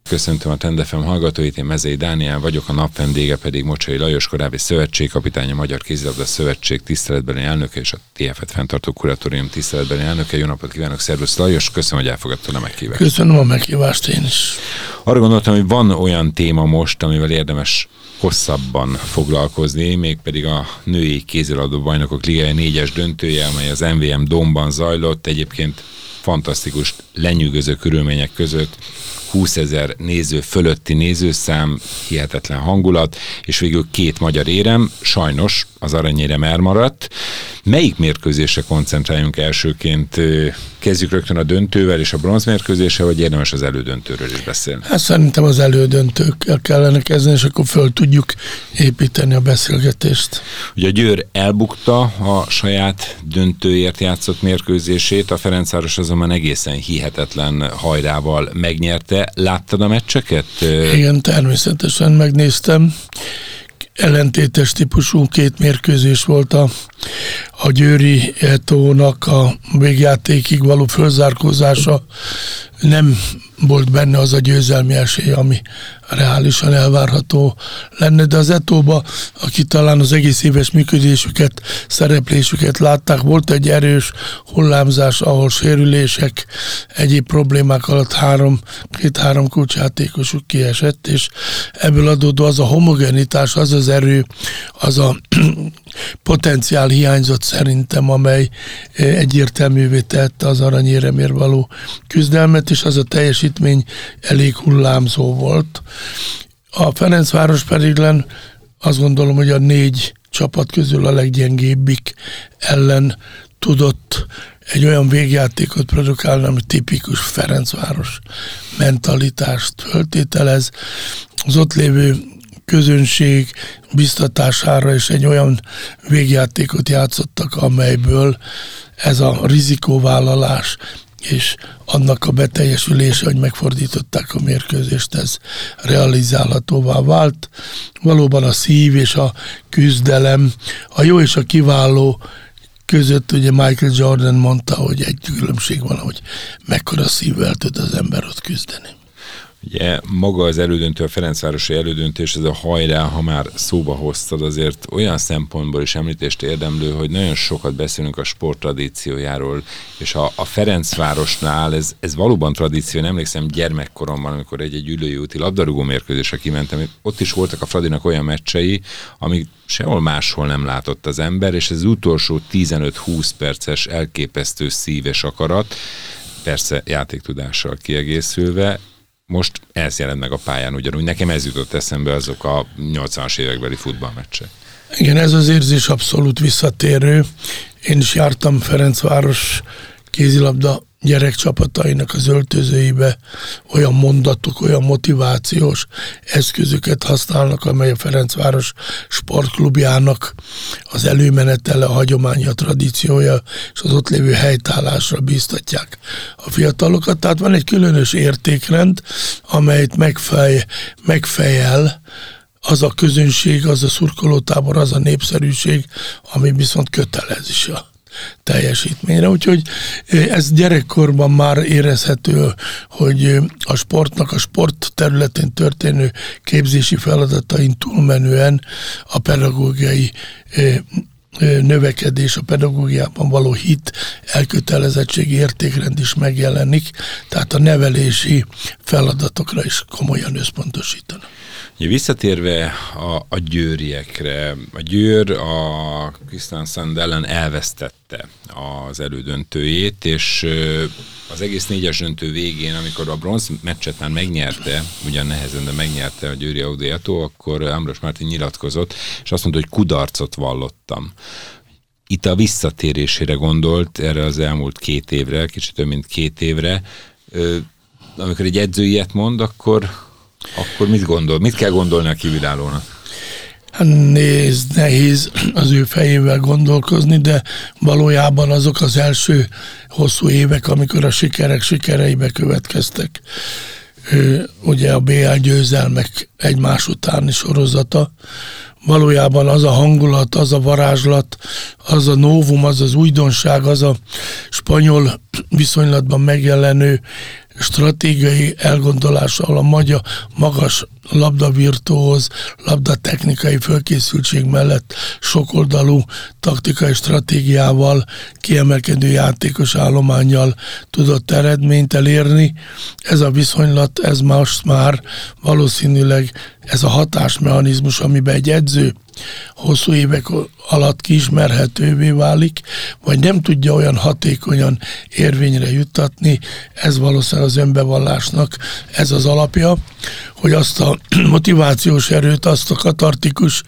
Köszöntöm a Trend FM hallgatóit, én Mezei Dániel vagyok, a nap vendége pedig Mocsai Lajos, korábbi szövetségkapitány, a Magyar Kézilabda Szövetség tiszteletbeli elnöke és a TFF-et fenntartó kuratórium tiszteletbeli elnöke. Jó napot kívánok, szervusz Lajos, köszönöm, hogy elfogadtad a meghívást. Köszönöm a meghívást én is. Arra gondoltam, hogy van olyan téma most, amivel érdemes hosszabban foglalkozni, mégpedig a női kézilabda bajnokok ligája 4-es döntője, amely az MVM Domban zajlott, egyébként fantasztikus, lenyűgöző körülmények között, 20 000 néző fölötti nézőszám, hihetetlen hangulat, és végül 2 magyar érem, sajnos az aranyérem elmaradt. Melyik mérkőzésre koncentráljunk elsőként? Kezdjük rögtön a döntővel és a bronzmérkőzéssel, vagy érdemes az elődöntőről is beszélni? Hát szerintem az elődöntőkkel kellene kezdeni, és akkor föl tudjuk építeni a beszélgetést. Ugye a Győr elbukta a saját döntőért játszott mérkőzését, a Ferencváros azonban egészen hihetetlen hajrával megnyerte. Láttad a meccseket? Igen, természetesen megnéztem. Ellentétes típusú 2 mérkőzés volt a győri Etónak a végjátékig való fölzárkózása. Nem volt benne az a győzelmi esély, ami reálisan elvárható lenne, de az Etóba, aki talán az egész éves működésüket, szereplésüket látták, volt egy erős hullámzás, ahol sérülések, egyéb problémák alatt 2-3 kulcsjátékosuk kiesett, és ebből adódó az a homogenitás, az az erő, az a potenciál hiányzott szerintem, amely egyértelművé tette az aranyéremért való küzdelmet, és az a teljesítmény elég hullámzó volt. A Ferencváros pedig azt gondolom, hogy a 4 csapat közül a leggyengébbik ellen tudott egy olyan végjátékot produkálni, ami tipikus Ferencváros mentalitást föltételez. Az ott lévő közönség biztatására is egy olyan végjátékot játszottak, amelyből ez a rizikóvállalás és annak a beteljesülése, hogy megfordították a mérkőzést, ez realizálhatóvá vált. Valóban a szív és a küzdelem, a jó és a kiváló között, ugye Michael Jordan mondta, hogy egy különbség van, hogy mekkora szívvel tud az ember ott küzdeni. Ugye maga az elődöntő, a ferencvárosi elődöntő, és ez a hajrá, ha már szóba hoztad, azért olyan szempontból is említést érdemlő, hogy nagyon sokat beszélünk a sport tradíciójáról, és a Ferencvárosnál ez valóban tradíció. Nem emlékszem gyermekkoromban, amikor egy Üllői úti labdarúgó mérkőzésre kimentem, ott is voltak a Fradinak olyan meccsei, amik sehol máshol nem látott az ember, és ez utolsó 15-20 perces elképesztő szíves akarat, persze játéktudással kiegészülve. Most ez jelent meg a pályán ugyanúgy. Nekem ez jutott eszembe, azok a 80-as évekbeli futballmeccsek. Igen, ez az érzés abszolút visszatérő. Én is jártam Ferencváros kézilabda gyerekcsapatainak az öltözőibe, olyan mondatok, olyan motivációs eszközöket használnak, amely a Ferencváros sportklubjának az előmenetele, a hagyománya, a tradíciója és az ott lévő helytállásra bíztatják a fiatalokat. Tehát van egy különös értékrend, amelyet megfejel az a közönség, az a szurkolótábor, az a népszerűség, ami viszont kötelez is a teljesítményre. Úgyhogy ez gyerekkorban már érezhető, hogy a sportnak, a sport területén történő képzési feladatain túlmenően a pedagógiai növekedés, a pedagógiában való hit, elkötelezettség, értékrend is megjelenik, tehát a nevelési feladatokra is komolyan összpontosítanak. Visszatérve a győriekre, a Győr a Kristiansand ellen elvesztette az elődöntőjét, és az egész 4-es döntő végén, amikor a bronz meccset már megnyerte, ugyan nehezen, de megnyerte a győri Audi Eto, akkor Ambros Mártin nyilatkozott, és azt mondta, hogy kudarcot vallottam. Itt a visszatérésére gondolt, erre az elmúlt 2 évre, kicsit több mint 2 évre. Amikor egy edző ilyet mond, akkor mit gondol? Mit kell gondolni a kívülállónak? Hát nehéz az ő fejével gondolkozni, de valójában azok az első hosszú évek, amikor a sikerek sikereibe következtek. Ugye a BL győzelmek egymás utáni sorozata. Valójában az a hangulat, az a varázslat, az a novum, az az újdonság, az a spanyol viszonylatban megjelenő stratégiai elgondolással, a magas labdavirtuóz, labdatechnikai fölkészültség mellett sokoldalú taktikai stratégiával, kiemelkedő játékos állománnyal tudott eredményt elérni. Ez a viszonylat, ez most már valószínűleg ez a hatásmechanizmus, amiben egy edző hosszú évek alatt kiismerhetővé válik, vagy nem tudja olyan hatékonyan érvényre juttatni, ez valószínűleg az önbevallásnak ez az alapja, hogy azt a motivációs erőt, azt a katartikus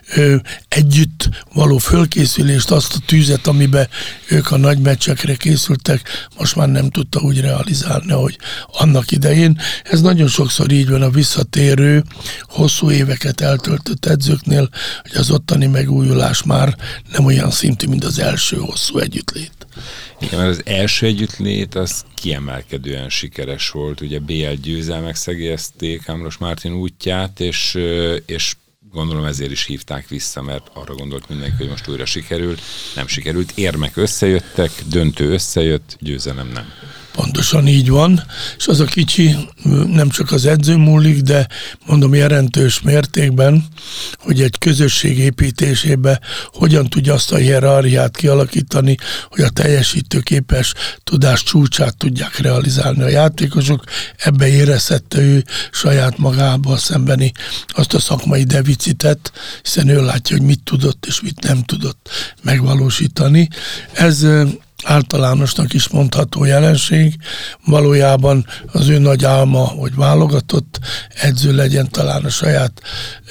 együtt való fölkészülést, azt a tűzet, amiben ők a nagy meccsekre készültek, most már nem tudta úgy realizálni, ahogy annak idején. Ez nagyon sokszor így van a visszatérő, hosszú éveket eltöltött edzőknél, hogy az ottani megújulás már nem olyan szintű, mint az első hosszú együttlét. Igen, mert az első együttlét az kiemelkedően sikeres volt. Ugye BL győzelmek szegélyezték Ámros Mártin útját, és gondolom ezért is hívták vissza, mert arra gondolt mindenki, hogy most újra sikerül. Nem sikerült, érmek összejöttek, döntő összejött, győzelem nem. Pontosan így van, és az a kicsi nem csak az edző múlik, de mondom jelentős mértékben, hogy egy közösség építésébe hogyan tudja azt a hierarchiát kialakítani, hogy a teljesítőképes tudás csúcsát tudják realizálni a játékosok. Ebbe érezhette ő saját magába szembeni azt a szakmai deficitet, hiszen ő látja, hogy mit tudott és mit nem tudott megvalósítani. Ez általánosnak is mondható jelenség. Valójában az ő nagy álma, hogy válogatott edző legyen talán a saját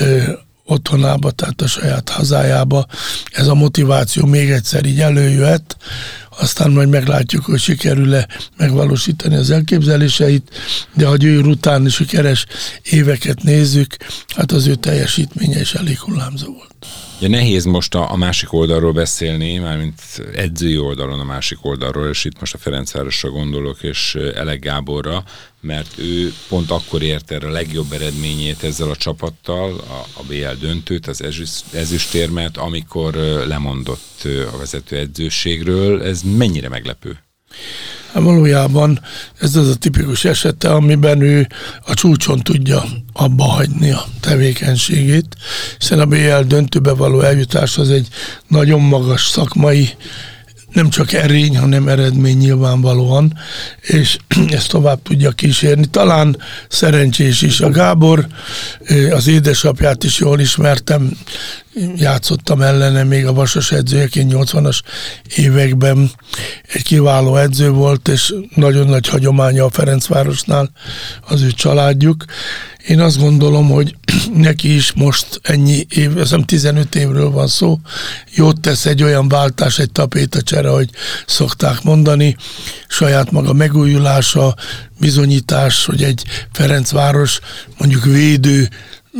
otthonába, tehát a saját hazájába. Ez a motiváció még egyszer így előjöhet, aztán majd meglátjuk, hogy sikerül-e megvalósítani az elképzeléseit, de ha Győr utáni sikeres éveket nézzük, hát az ő teljesítménye is elég hullámzó volt. Ja, nehéz most a másik oldalról beszélni, mármint edzői oldalon a másik oldalról, és itt most a Ferencvárosra gondolok, és Elek Gáborra, mert ő pont akkor ért el a legjobb eredményét ezzel a csapattal, a BL döntőt, az ezüstérmet, amikor lemondott a vezető edzőségről. Ez mennyire meglepő? Hát valójában ez az a tipikus esete, amiben ő a csúcson tudja abba hagyni a tevékenységét, hiszen a BL döntőbe való eljutás az egy nagyon magas szakmai, nem csak erény, hanem eredmény nyilvánvalóan, és ezt tovább tudja kísérni. Talán szerencsés is. A Gábor, az édesapját is jól ismertem, játszottam ellene még a Vasas edzőjeként 80-as években. Egy kiváló edző volt, és nagyon nagy hagyománya a Ferencvárosnál az ő családjuk. Én azt gondolom, hogy neki is most ennyi év, azt hiszem 15 évről van szó, jót tesz egy olyan váltás, egy tapétacsere, hogy szokták mondani, saját maga megújulása, bizonyítás, hogy egy Ferencváros mondjuk védő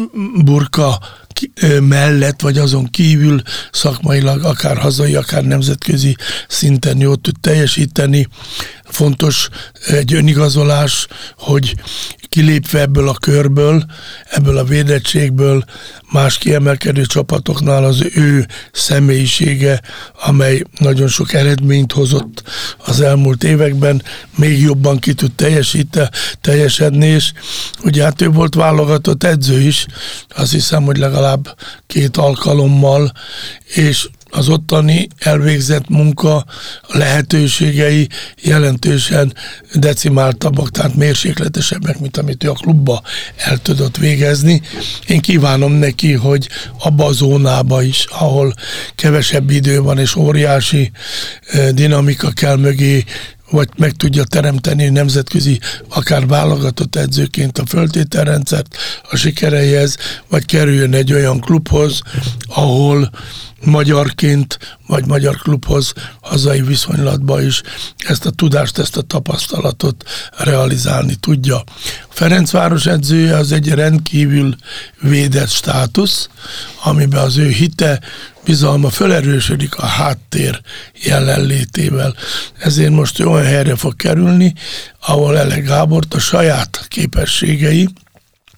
burka mellett, vagy azon kívül szakmailag akár hazai, akár nemzetközi szinten jól tud teljesíteni. Fontos egy önigazolás, hogy kilépve ebből a körből, ebből a védettségből más kiemelkedő csapatoknál az ő személyisége, amely nagyon sok eredményt hozott az elmúlt években, még jobban ki tud teljesedni, és ugye hát ő volt válogatott edző is, azt hiszem, hogy legalább 2 alkalommal, és az ottani elvégzett munka lehetőségei jelentősen decimáltabbak, tehát mérsékletesebbek, mint amit ő a klubba el tudott végezni. Én kívánom neki, hogy abba a zónába is, ahol kevesebb idő van és óriási dinamika kell mögé, vagy meg tudja teremteni nemzetközi, akár válogatott edzőként a föltételrendszert a sikereihez, vagy kerüljön egy olyan klubhoz, ahol magyarként, vagy magyar klubhoz hazai viszonylatban is ezt a tudást, ezt a tapasztalatot realizálni tudja. Ferencváros edzője az egy rendkívül védett státusz, amiben az ő hite, bizalma felerősödik a háttér jelenlétével. Ezért most olyan helyre fog kerülni, ahol Elek Gábort a saját képességei,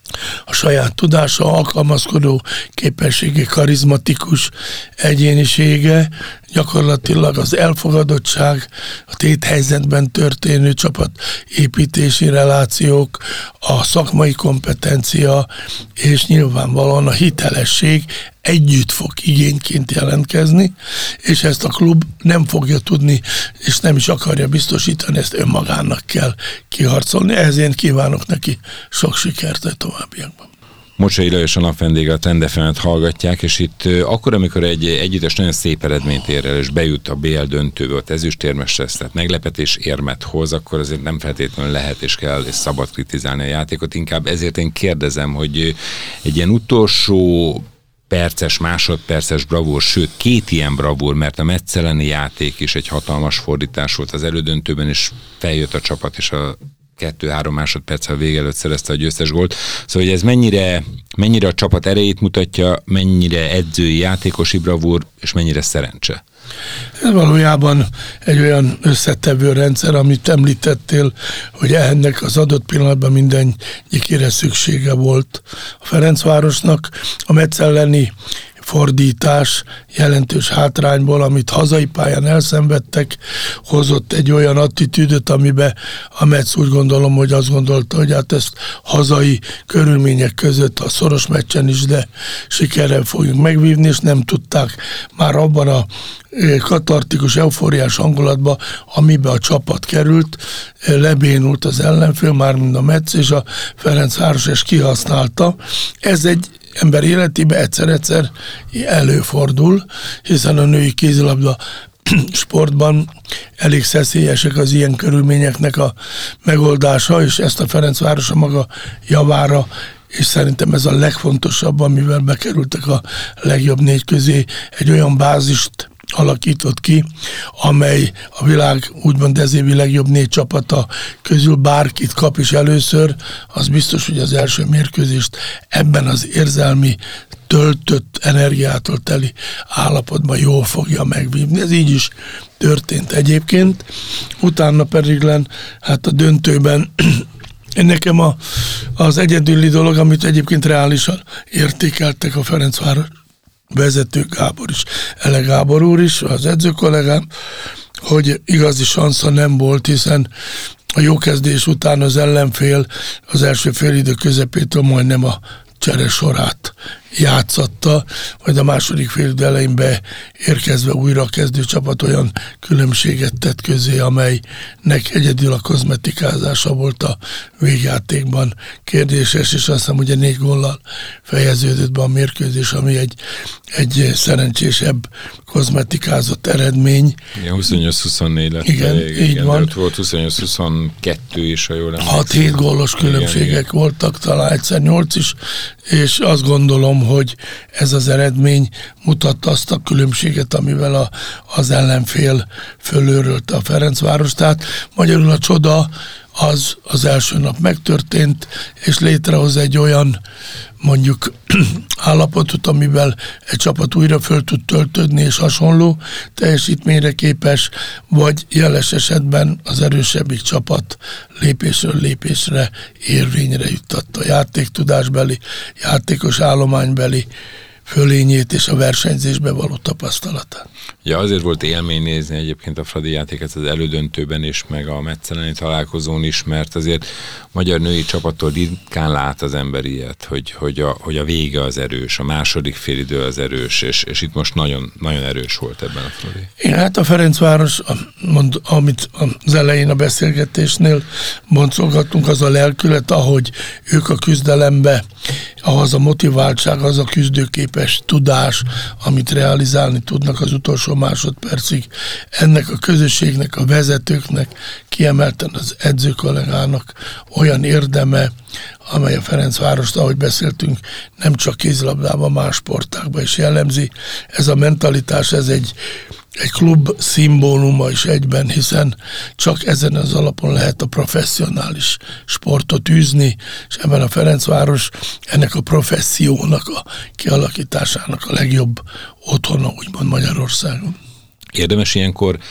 a saját tudása, alkalmazkodó képessége, karizmatikus egyénisége, gyakorlatilag az elfogadottság, a téthelyzetben történő csapatépítési relációk, a szakmai kompetencia, és nyilvánvalóan a hitelesség együtt fog igényként jelentkezni, és ezt a klub nem fogja tudni, és nem is akarja biztosítani, ezt önmagának kell kiharcolni. Ehhez én kívánok neki sok sikert a továbbiakban. Mocsai Lajos a napvendége, a Trend FM-et hallgatják, és itt akkor, amikor egy együttes nagyon szép eredményt ér el, és bejut a BL döntőbe, ott ezüstérmes lesz, tehát meglepetés érmet hoz, akkor azért nem feltétlenül lehet és kell és szabad kritizálni a játékot. Inkább ezért én kérdezem, hogy egy ilyen utolsó perces, másodperces bravúr, sőt 2 ilyen bravúr, mert a Metz elleni játék is egy hatalmas fordítás volt az elődöntőben, és feljött a csapat, és a 2-3 másodperccel vége előtt szerezte a győztes gólt. Szóval, hogy ez mennyire a csapat erejét mutatja, mennyire edzői, játékosi bravúr, és mennyire szerencse. Ez valójában egy olyan összetevő rendszer, amit említettél, hogy ennek az adott pillanatban mindengyikére szüksége volt a Ferencvárosnak. A Metz elleni fordítás jelentős hátrányból, amit hazai pályán elszenvedtek, hozott egy olyan attitűdöt, amiben a Metz úgy gondolom, hogy azt gondolta, hogy hát ezt hazai körülmények között a szoros meccsen is, de sikerrel fogjuk megvívni, és nem tudták már abban a katartikus, eufóriás hangulatba, amiben a csapat került, lebénult az ellenfél, mármint a Metz, és a Ferencváros és kihasználta. Ez egy ember életében egyszer-egyszer előfordul, hiszen a női kézilabda sportban elég szeszélyesek az ilyen körülményeknek a megoldása, és ezt a Ferencváros a maga javára, és szerintem ez a legfontosabb, amivel bekerültek a legjobb 4 közé, egy olyan bázist alakított ki, amely a világ úgymond ezévi legjobb 4 csapata közül bárkit kap is először, az biztos, hogy az első mérkőzést ebben az érzelmi töltött energiától teli állapotban jól fogja megvívni. Ez így is történt egyébként. Utána pedig hát a döntőben nekem az egyedüli dolog, amit egyébként reálisan értékeltek a Ferencváros vezető Gábor is, Ele Gábor úr is, az edző kollégám, hogy igazi sansza nem volt, hiszen a jó kezdés után az ellenfél az első félidő közepétől majdnem a csere sorát játszatta, majd a második félidő elején beérkezve újra a kezdő csapat olyan különbséget tett közé, amelynek egyedül a kozmetikázása volt a végjátékban kérdéses, és azt hiszem, hogy 4 góllal fejeződött be a mérkőzés, ami egy szerencsésebb kozmetikázott eredmény. Igen, 28-24 lett. Igen, így van. Ott volt 28-22 is, ha jól emlékszem. 6-7 gólos különbségek voltak, talán egyszer 8 is, és azt gondolom, hogy ez az eredmény mutatta azt a különbséget, amivel az ellenfél fölőrölte a Ferencváros. Tehát magyarul a csoda az első nap megtörtént, és létrehoz egy olyan mondjuk állapotot, amivel egy csapat újra föl tud töltődni, és hasonló teljesítményre képes, vagy jeles esetben az erősebbik csapat lépésről lépésre érvényre juttatta a játéktudásbeli, játékos állománybeli fölényét és a versenyzésbe való tapasztalatát. Ja, azért volt élmény nézni egyébként a Fradi játéket az elődöntőben is, meg a Metz elleni találkozón is, mert azért magyar női csapattól ritkán lát az ember ilyet, hogy a vége az erős, a második félidő az erős, és itt most nagyon, nagyon erős volt ebben a Fradi. Igen, hát a Ferencváros, amit az elején a beszélgetésnél boncolgattunk, az a lelkület, ahogy ők a küzdelembe, ahhoz a motiváltság, az a küzdőképes tudás, amit realizálni tudnak az utolsó másodpercig. Ennek a közösségnek, a vezetőknek, kiemelten az edző kollégának olyan érdeme, amely a Ferencvárost, ahogy beszéltünk, nem csak kézilabdában, más sportákban is jellemzi. Ez a mentalitás, ez egy klub szimbóluma is egyben, hiszen csak ezen az alapon lehet a professzionális sportot űzni, és ebben a Ferencváros ennek a professziónak a kialakításának a legjobb otthona, úgymond Magyarországon. Érdemes ilyenkor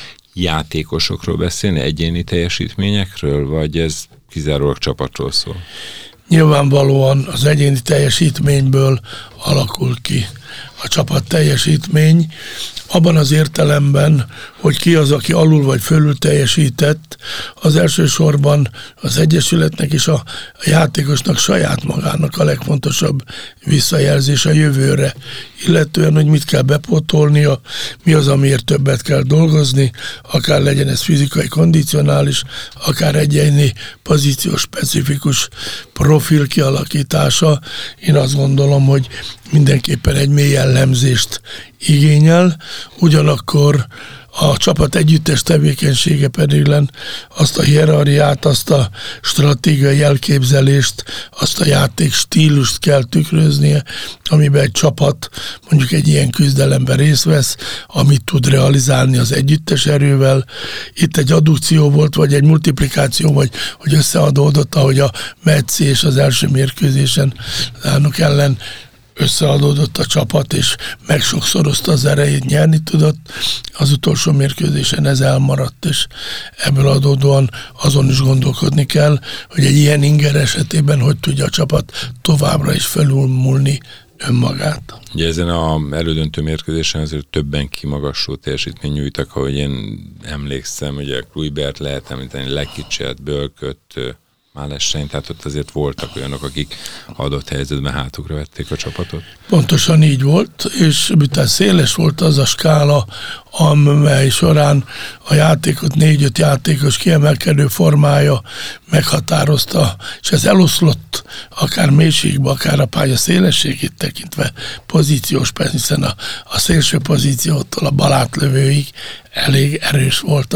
játékosokról beszélni, egyéni teljesítményekről, vagy ez kizárólag csapatról szól? Nyilvánvalóan az egyéni teljesítményből alakul ki a csapat teljesítmény, abban az értelemben, hogy ki az, aki alul vagy fölül teljesített, az elsősorban az egyesületnek és a játékosnak saját magának a legfontosabb visszajelzés a jövőre, illetően, hogy mit kell bepótolnia, mi az, amiért többet kell dolgozni, akár legyen ez fizikai, kondicionális, akár egyéni pozíciós specifikus profil kialakítása. Én azt gondolom, hogy mindenképpen egy mély elemzést igényel, ugyanakkor a csapat együttes tevékenysége pedig azt a hierarchiát, azt a stratégiai elképzelést, azt a játék stílust kell tükröznie, amiben egy csapat mondjuk egy ilyen küzdelemben részt vesz, amit tud realizálni az együttes erővel. Itt egy addukció volt, vagy egy multiplikáció, vagy hogy összeadódott, ahogy a Metzi és az első mérkőzésen Lánok ellen összeadódott a csapat, és megsokszorozta az erejét, nyerni tudott. Az utolsó mérkőzésen ez elmaradt, és ebből adódóan azon is gondolkodni kell, hogy egy ilyen inger esetében hogy tudja a csapat továbbra is felülmúlni önmagát. Ugye ezen az elődöntő mérkőzésen azért többen kimagasló teljesítmény nyújtak, ahogy én emlékszem, ugye Kluivert lehet említeni, Lekicset, Bölköt, Málessein, tehát ott azért voltak olyanok, akik adott helyzetben hátukra vették a csapatot. Pontosan így volt, és miután széles volt az a skála, amely során a játékot 4-5 játékos kiemelkedő formája meghatározta, és ez eloszlott akár mélységbe, akár a pálya szélességét tekintve pozíciós, hiszen a szélső pozíciótól a balátlövőig elég erős volt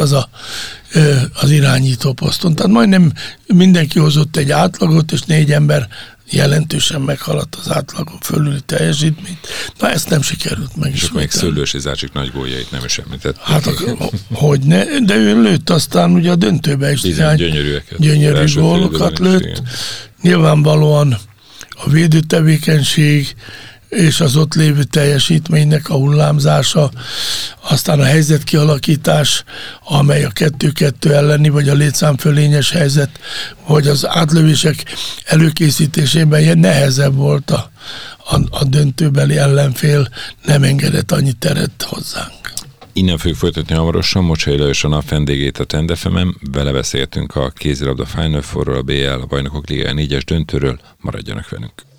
az irányító poszton. Tehát majdnem mindenki hozott egy átlagot, és 4 ember jelentősen meghaladt az átlagon fölüli teljesítményt. Na, ezt nem sikerült meg. És akkor még Szőlősi Zácsik nagy góljait nem is említett. Hát hogy ne, de ő lőtt aztán ugye a döntőbe is gyönyörű gólokat lőtt. Igen. Nyilvánvalóan a védő tevékenység és az ott lévő teljesítménynek a hullámzása, aztán a helyzetkialakítás, amely a 2-2 elleni, vagy a létszámfölényes helyzet, vagy az átlövések előkészítésében nehezebb volt a döntőbeli ellenfél, nem engedett annyi teret hozzánk. Innen fogjuk folytatni hamarosan, Mocsai Lajos a nap vendégét a Trend FM-en, vele beszéltünk a kézilabda Final Fourról, a BL, a Bajnokok Ligája 4-es döntőről, maradjanak velünk.